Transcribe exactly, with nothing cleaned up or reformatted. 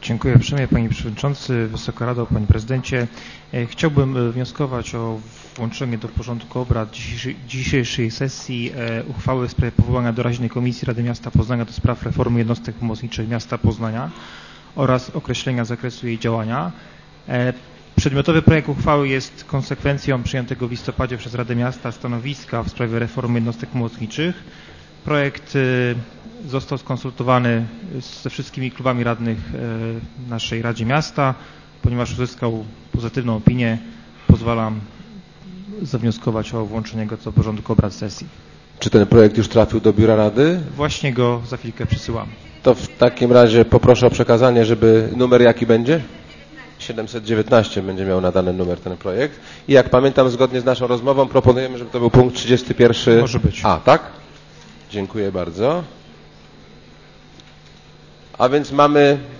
Dziękuję uprzejmie Panie Przewodniczący, Wysoka Rado, Panie Prezydencie. Chciałbym wnioskować o włączenie do porządku obrad dzisiejszej, dzisiejszej sesji uchwały w sprawie powołania doraźnej Komisji Rady Miasta Poznania do spraw reformy jednostek pomocniczych miasta Poznania oraz określenia zakresu jej działania. Przedmiotowy projekt uchwały jest konsekwencją przyjętego w listopadzie przez Radę Miasta stanowiska w sprawie reformy jednostek pomocniczych. Projekt został skonsultowany ze wszystkimi klubami radnych w naszej Radzie Miasta. Ponieważ uzyskał pozytywną opinię, pozwalam zawnioskować o włączenie go do porządku obrad sesji. Czy ten projekt już trafił do Biura Rady? Właśnie go za chwilkę przesyłam. To w takim razie poproszę o przekazanie, żeby numer jaki będzie? siedemset dziewiętnaście będzie miał nadany numer ten projekt. I jak pamiętam, zgodnie z naszą rozmową proponujemy, żeby to był punkt trzydziesty pierwszy. Może być. A, tak? Dziękuję bardzo. A więc mamy